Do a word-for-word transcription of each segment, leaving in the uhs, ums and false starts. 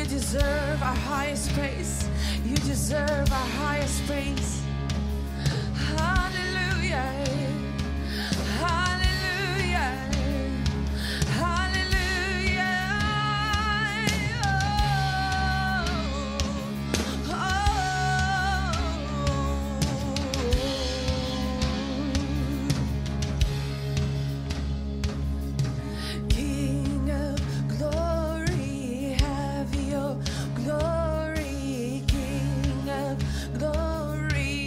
deserve our highest praise. You deserve our highest praise. Hallelujah. Hallelujah. Hallelujah. Oh, oh. King of glory, have your glory. King of glory,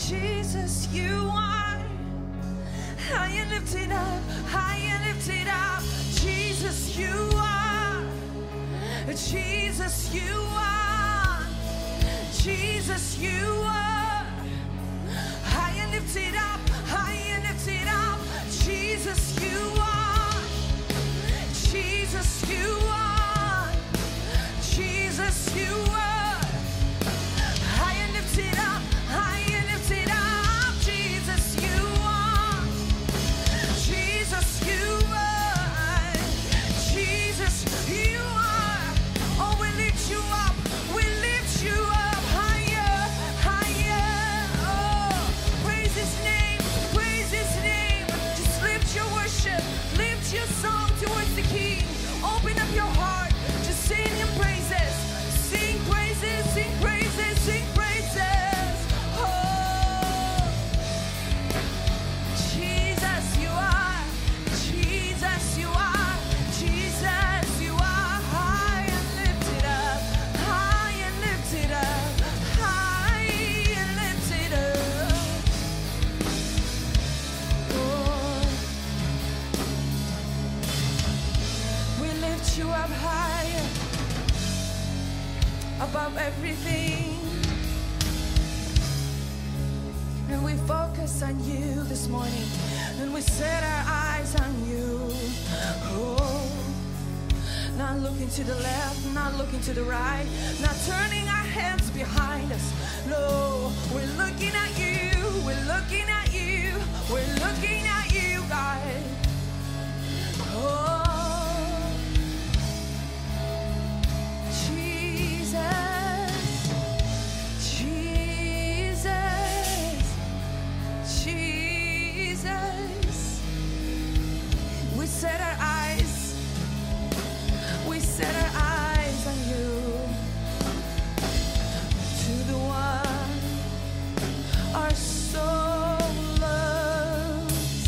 Jesus, you are high and lifted up, high and lifted up. Jesus, you are. Jesus, you are. Jesus, you are high and lifted up, high and lifted up. Jesus, you are. Jesus, you are. Jesus, you are high and lifted up, high and lifted up. Jesus, you are. Jesus, you are. Jesus, you are. Oh, we lift you up. We lift you up higher, higher. Oh, praise His name, praise His name. Just lift your worship, lift your song towards the King. Open up your heart, just sing Him praises, sing praises, sing praises, sing praises. Oh, Jesus, you are, Jesus, you are, Jesus, you are high and lifted up, high and lifted up, high and lifted up. Oh, we lift you up higher, above everything. And we focus on you this morning. And we set our eyes on you. Oh, not looking to the left, not looking to the right, not turning our heads behind us. No, we're looking at you, we're looking at you, we're looking at you, God. Oh, Jesus, Jesus, Jesus. We set our eyes, we set our eyes on you, to the one our soul loves.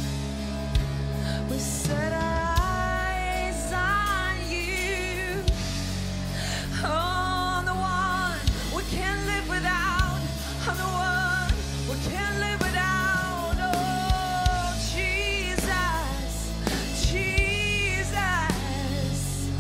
We set our eyes on you, on the one we can't live without, on the one we can't live without. Oh, Jesus, Jesus,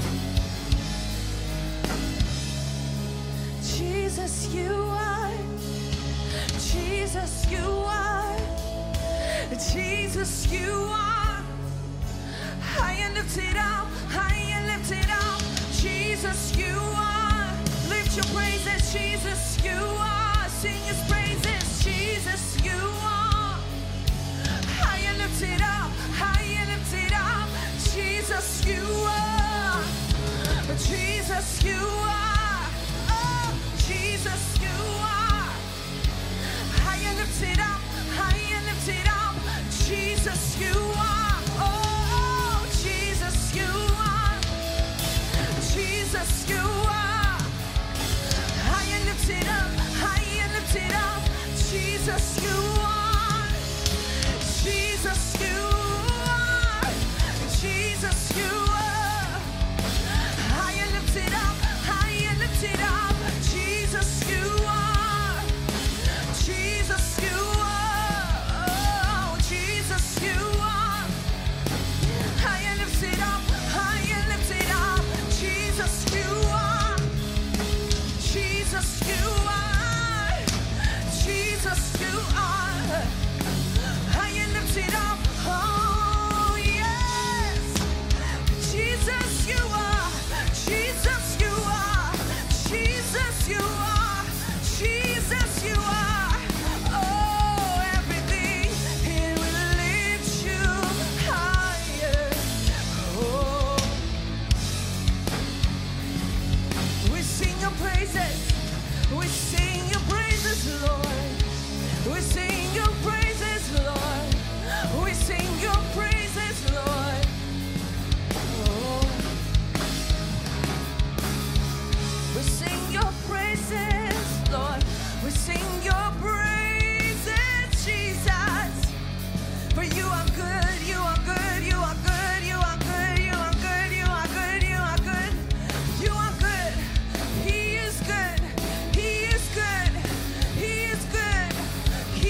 Jesus, you are. Jesus, you are. Jesus, you are. High and lifted up, high and lifted up. Jesus, you are. Lift your praises, Jesus, you are. Sing His praises, Jesus, you are. High and lifted up, high and lifted up. Jesus, you are. Jesus, you are. Oh, Jesus, you are. High and lifted up, high and lifted up. Jesus, you are. Oh, Jesus, you are. Jesus, you are. High and lifted up, high and lifted up. Jesus, you are. Jesus, you are. Jesus, you are. High and lifted up, high and lifted up. Jesus, you are. Jesus, you are. Oh, Jesus, you are. High and lifted up, high and lifted up. Jesus, you are. Jesus, you are. Jesus, you are. High and lifted up. Oh, yes. Jesus, you are. Jesus, you are. Jesus, you are. Jesus, you are. Oh, everything, it will lift you higher. Oh, we sing your praises. We sing your praises, Lord. We sing your praises, Lord. We sing your praises, Lord. Oh, we sing your praises, Lord. We sing your praises, Jesus. For you are good, you are good, you are good, you are good, you are good, you are good, you are good, you are good. He is good, He is good, He is good,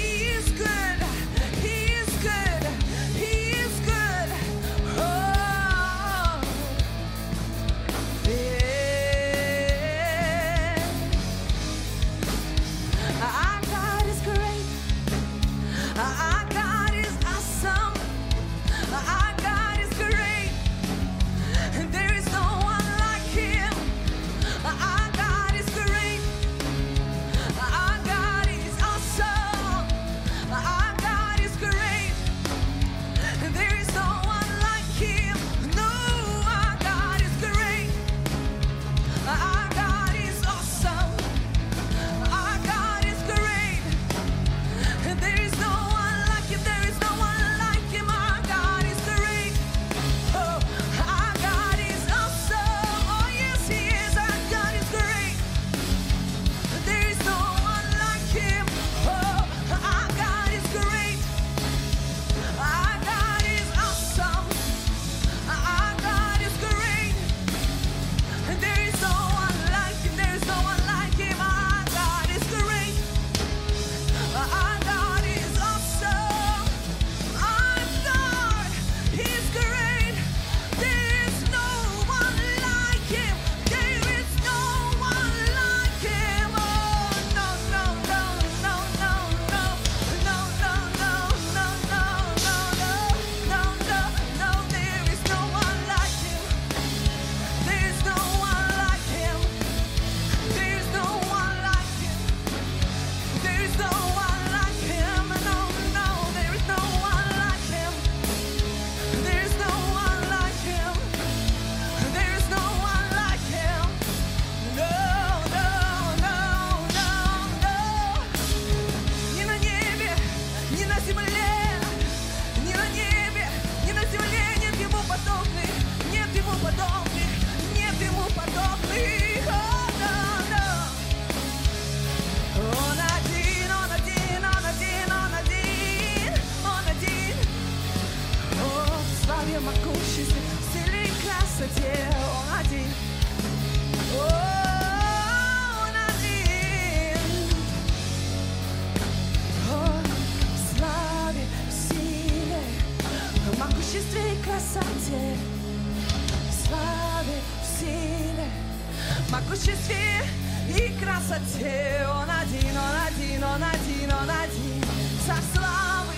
красоте, и красоте. Он один, он один, он один, он один. Царь славы,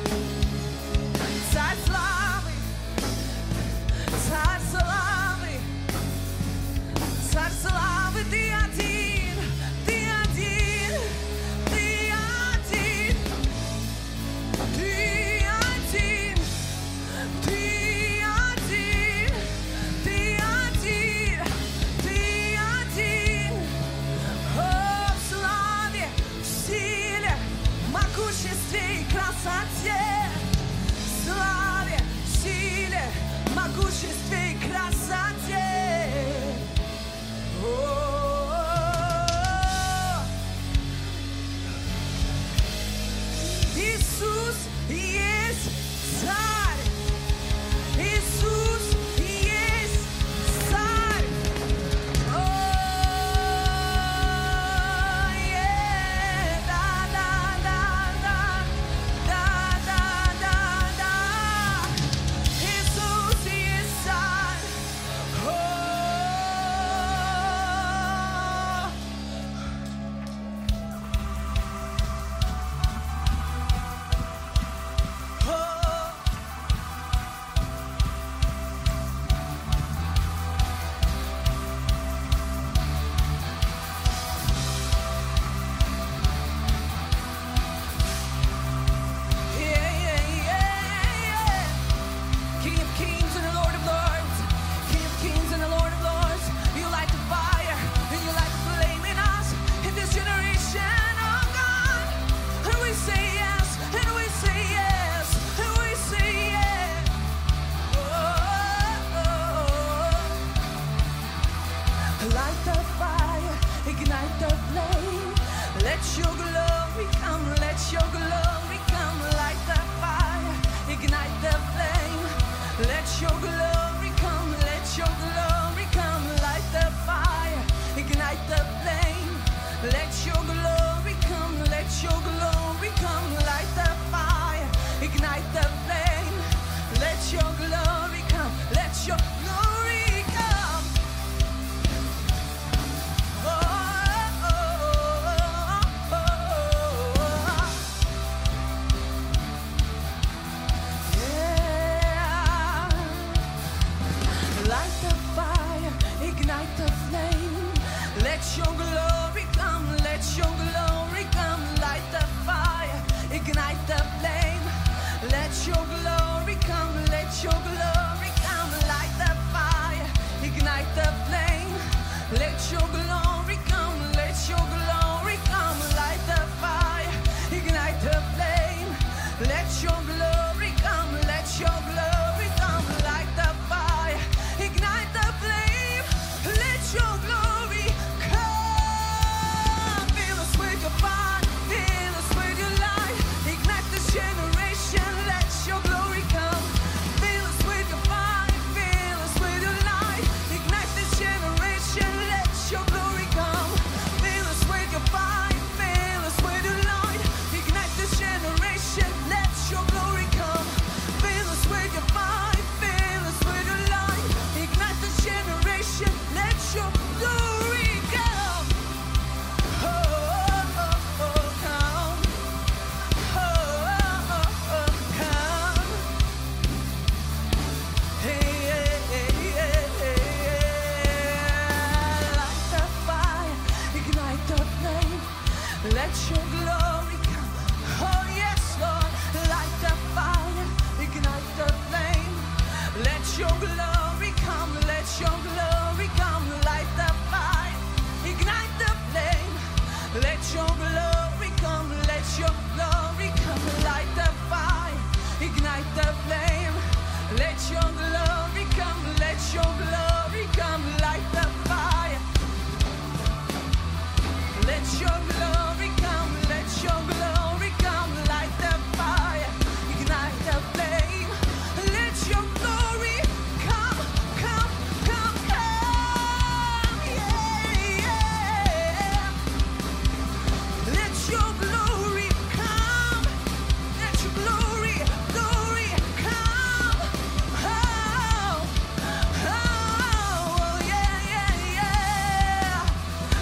царь славы, царь славы, царь славы. Ты один, ты один, ты один, ты один, ты один, ты один, ты один. О, в славе, в силе, в могуществе и красоте. В славе, в силе, в могуществе и красоте. О, Иисус есть царь. Иисус есть царь. О, е, да, да, да, да, да, да, да, да. Иисус есть царь. О, о. Yeah, yeah, yeah, yeah. King of kings and the Lord of lords. King of kings and the Lord of lords. You light the fire and you light the flame in us in this generation, oh God. And we say yes, and we say yes, and we say yes. Oh, light the fire, ignite the flame. Let your glory come, let your glory come. Light the fire, ignite the flame. Let your glory come, let your glory come. Light the fire, ignite the flame. Let your glory come, let your glory come. Light the fire, ignite the flame. Let your glory come, let your glory come. Oh, oh, oh, oh, oh. Yeah. Light the fire, ignite the flame. Let your glory come, let your glory come. Light the fire, ignite the flame. Let your glory come, let your glory come. Light the fire, ignite the flame. Let your glory come, let your glory come. Light the fire, ignite the flame. Let your glory come, let your glory come. Light the fire, ignite the flame. Let your glory come. Fill us with your fire, fill us with your light. Ignite this generation, let your glory come. Fill us with your fire, fill us with your light. Ignite this generation, let your glory come. Fill us with your fire, fill us with your light. Ignite this generation, let your glory come. Fill us with your fire, fill us with your light. Ignite this generation, let your glory come. Oh, oh, oh, oh, come. Oh, oh, oh, oh, come. Hey, hey, hey, hey, hey. Light the fire, ignite the flame. Let your glory come. Oh yes, Lord. Light the fire, ignite the flame. Let your glory come. Let your glory come. Light the fire, ignite the flame. Let your glory come. Let your glory come. Light the fire, ignite the flame. Let your glory come. Let your glory come. Light the fire. Let your glory come. Let your glory come. Light the fire, ignite the flame. Let your glory come, come, come, come. Yeah, yeah. Let your glory come. Let your glory, glory come. Oh, oh, yeah, yeah, yeah.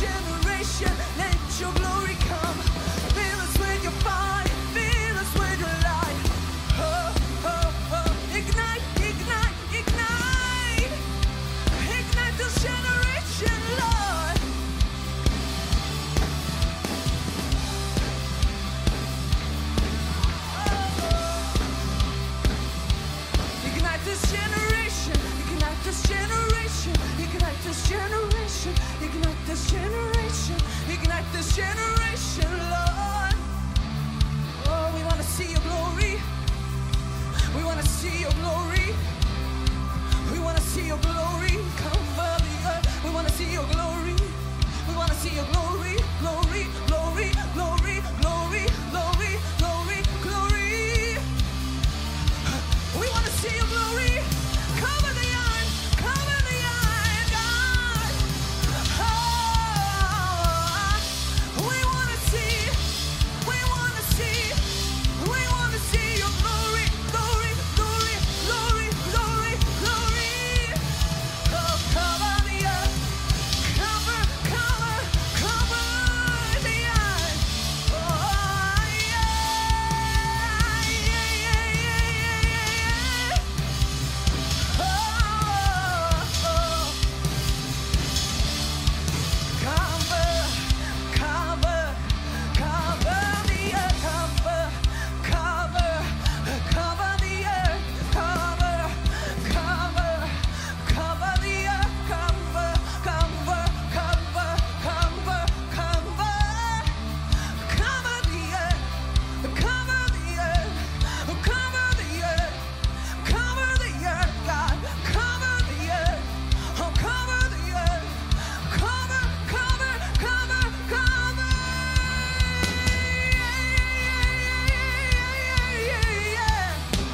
generation, let your glory come. Fill us with your fire, fill us with your light. Oh, oh, oh. Ignite, ignite, ignite. Ignite this generation, Lord. Ignite this generation, ignite this generation, ignite this generation, ignite this generation, ignite this generation, Lord. Oh, we want to see your glory. We want to see your glory. We want to see your glory cover the earth. We want to see your glory. We want to see your glory, glory, glory, glory, glory, glory, glory, glory. We want to see your glory. Cover the earth, cover the earth, God. Oh, we want to see, we want to see, we want to see your glory, glory, glory, glory, glory, glory. Oh, cover the earth, cover, cover, cover the earth. Oh, yeah, yeah, yeah, yeah, yeah, yeah. Oh, oh. Cover, cover, cover the earth, cover, cover, cover the earth, cover, cover, cover the earth, cover, cover, cover, cover, cover, cover the earth, cover the earth, cover the earth, cover the earth, God, cover the earth, oh, cover the earth, cover, cover, cover, cover. Yeah, yeah, yeah, yeah, yeah.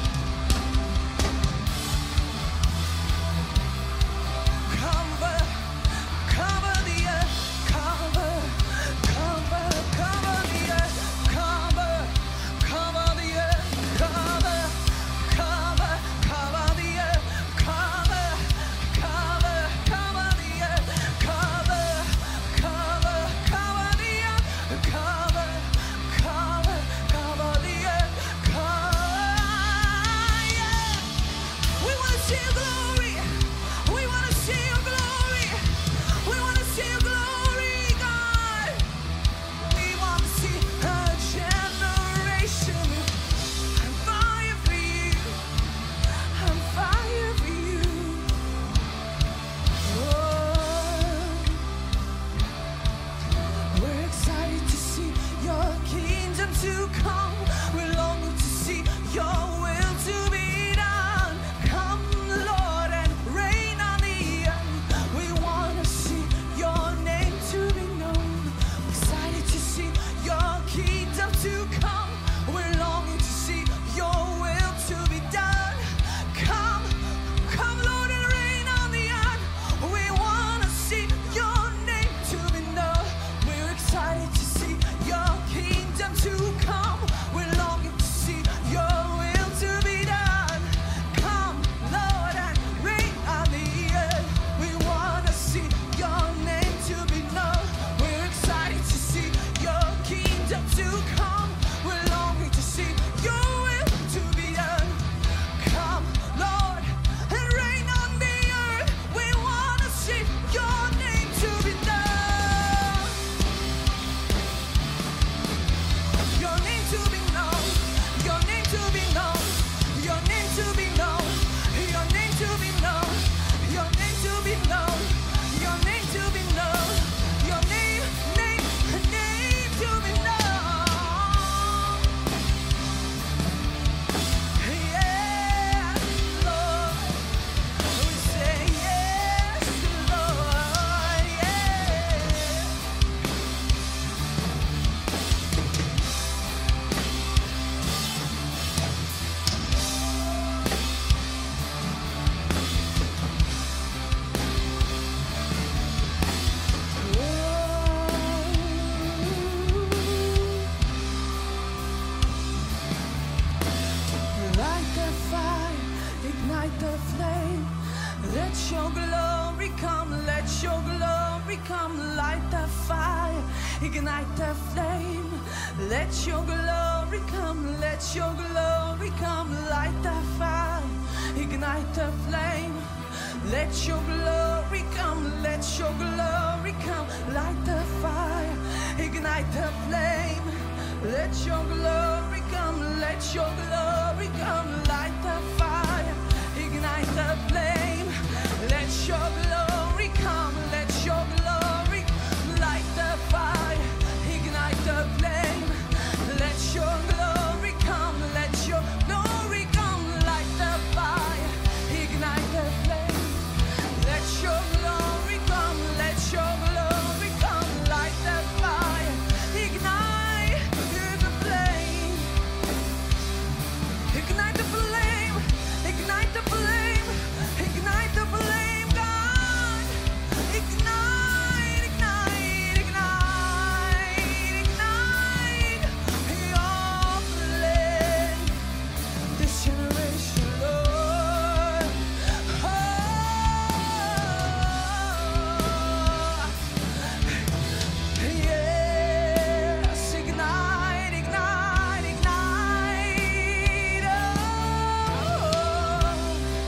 Cover, cover the earth, cover, cover, cover the earth, cover, cover the earth, cover, cover, cover the earth, cover, cover, cover the earth, cover, cover, cover the earth, cover, cover, cover the earth, cover. Yeah. We want to see your glory. We want to see your glory. We want to see your glory, God. We want to see a generation on fire for you. On fire for you. Oh, we're excited to see your kingdom to come. We're longing to see your will to be done. Come, Lord, and reign on the earth. We want to see your name to be known. We're excited to see your kingdom to come. We're longing to see your will to be done. Come, come, Lord, and reign on the earth. We want to see your name to be known. We're excited to see your kingdom to come. We're longing to see your will to be done. Come, Lord, and reign on the earth. We want to see your name to be known. We're excited to see your kingdom to come. We're longing to see your will to be done. Come, Lord, and reign on the earth. We want to see your name to be done. Your name to be known. Your name to be known. Your name to be known. Your name to be known. Your name to be known. Your name to be known. Your name, name, name to be known. Yes, Lord. We say yes, Lord. Yeah. Light the fire, ignite the flame. Let your glory come, let your glory come, light the fire, ignite the flame. Let your glory come, let your glory come, light the fire, ignite the flame. Let your glory come, let your glory come, light the fire, ignite the flame. Let your glory come, let your glory come, light the fire, ignite the flame. Let your glory come, let your glory light the fire, ignite the flame. Let your glory come, let your glory come, light the fire, ignite the flame. Let your glory come, let your glory come, light the fire, ignite the flame. Ignite the flame, ignite the flame, ignite the flame, God. Ignite, ignite, ignite, ignite your flame. This generation, Lord. Oh, yes, ignite, ignite, ignite. Oh,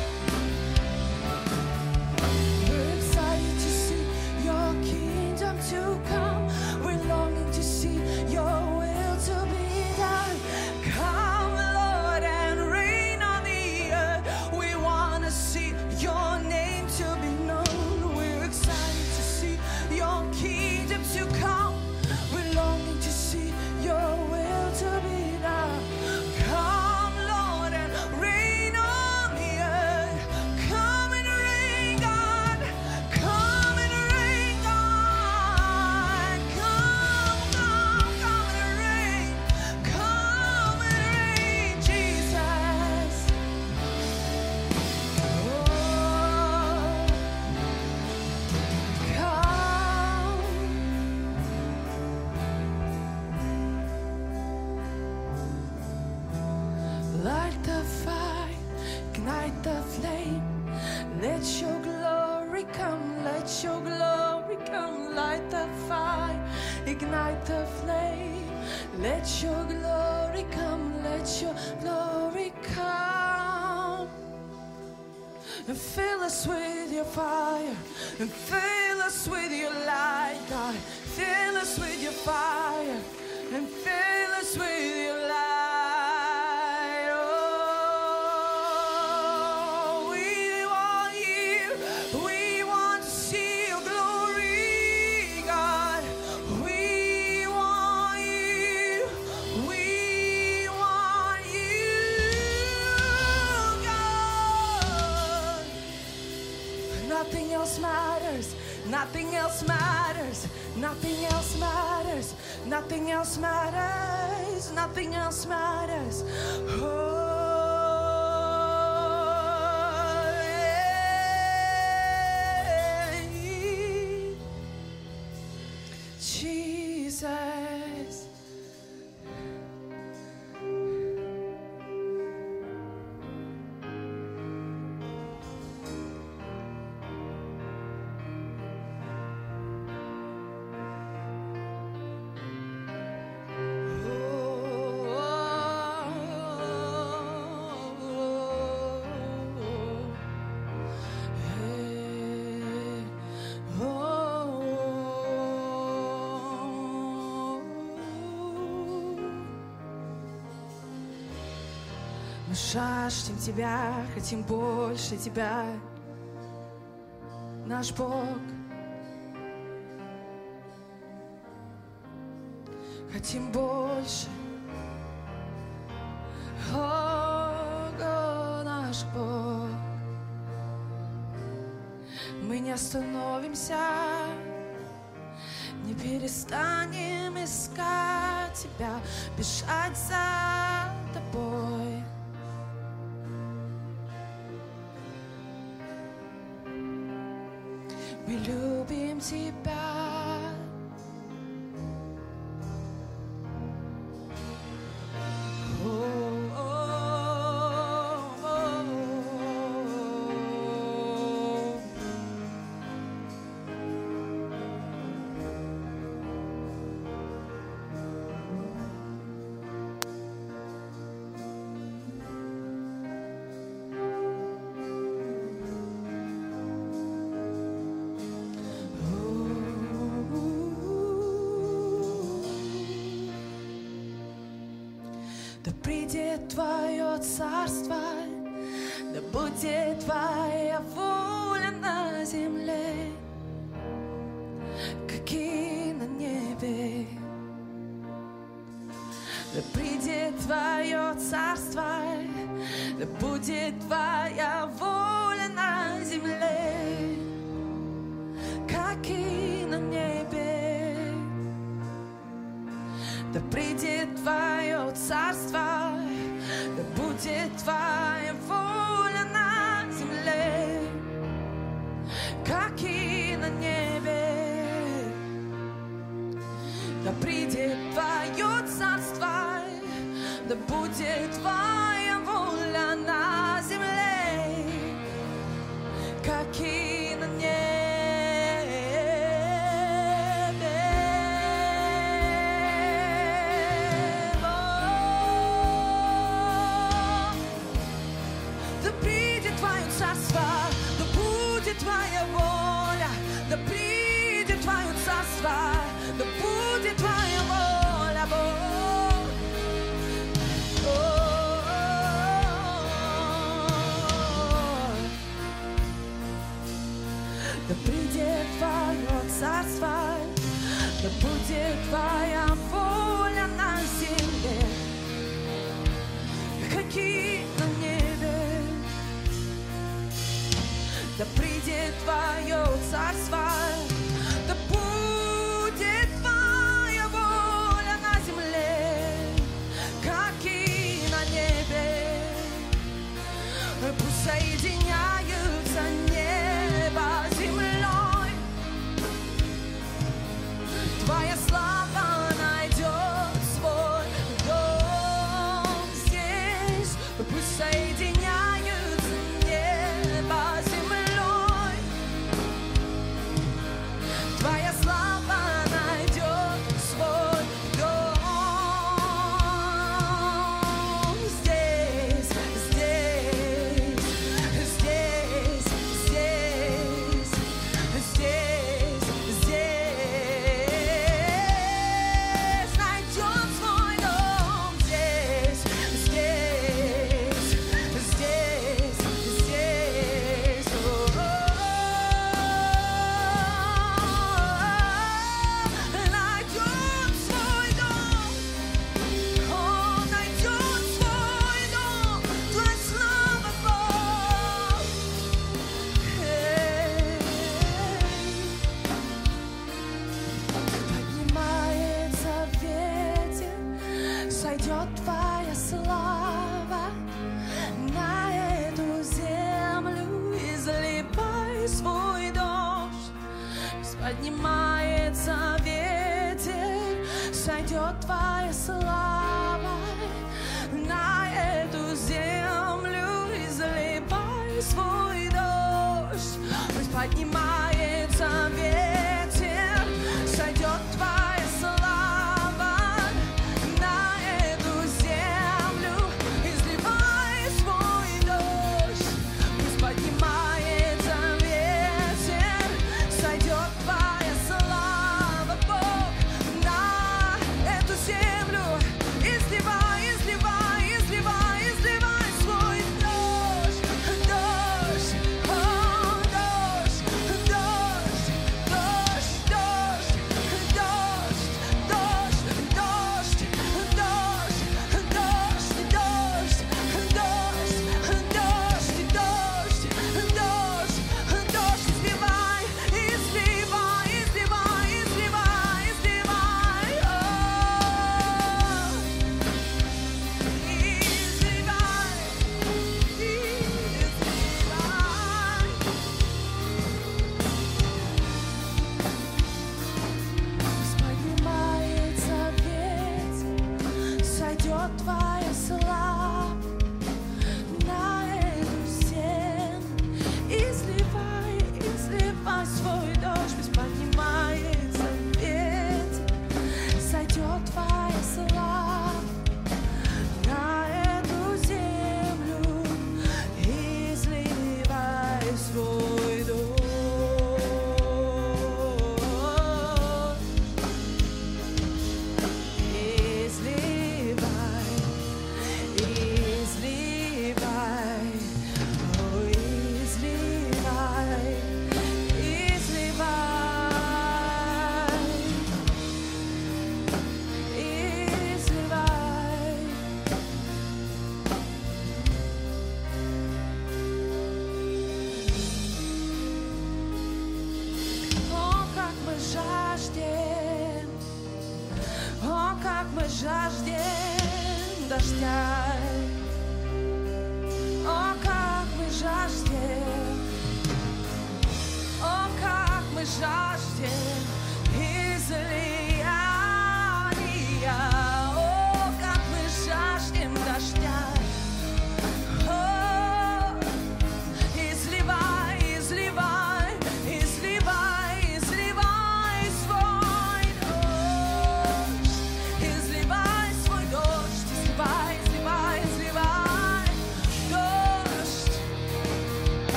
we're excited to see your kingdom to come. We're longing to see your will to be done. Come, Lord, and reign on the earth. We want to see your name to be known. We're excited to see your kingdom to come. We're longing to see your will to be done. Come, Lord, and reign on the earth. Come and reign, God. Come and reign, God. Come, come, come and reign. Come and reign, Jesus. Oh, come. Light the fire, ignite the flame. Let your glory come, let your glory come. Light the fire, ignite the flame. Let your glory come, let your glory come. And fill us with your fire, and fill us with your light, God. Fill us with your fire, and fill us with your light. Oh, we want you, we want to see your glory, God. We want you, we want you, God. Nothing else matters, nothing else matters, nothing else matters, nothing else matters, nothing else matters. Oh, yeah. Jesus. Мы жаждем Тебя, хотим больше Тебя, наш Бог. Хотим больше, о, о, наш Бог. Мы не остановимся, не перестанем искать Тебя, бежать за Тобой. Мы любим Тебя. О, о, о, о. Да придет Твое царство, да будет Твоя воля на земле, как и на небе. Да придет Твое царство, да будет Твоя воля на земле, как и на небе. Да придет Твое царство, да будет Твоя воля на земле, как и на небе. Да придет Твое царство, да будет Твоя воля на земле, как и на небе. Да придет Твое царство, да будет Твоя воля, да придет Твое царство, да будет Твоя воля, Бог. Да придет Твое царство, да будет Твоя воля на земле, как и на небе. Да придет Твое царство, да будет Твоя воля на земле, как и на небе. Пусть соединяются небо с землей, Твоя слава найдет свой дом здесь. Пусть соединяются небо с землей, Твоя слава найдет свой дом здесь, здесь, здесь, здесь, здесь, здесь найдет свой дом здесь, здесь, здесь, здесь. Найдет свой дом, он найдет свой дом, Твоя слава, Бог. Поднимается ветер, сойдет Твоя слава на эту землю, изливай свой дождь. Поднимается ветер, сойдет Твоя слава на эту землю, изливай свой дождь. Пусть поднимается ветер, сойдет Твоя слава на эту землю, изливай свой дождь. Пусть поднимается ветер, сойдет Твоя слава, Бог, на эту землю, изливай, изливай, изливай, изливай свой дождь, дождь, о, дождь, дождь, дождь. мы жаждем дождя. О, как мы жаждем, о, как мы жаждем.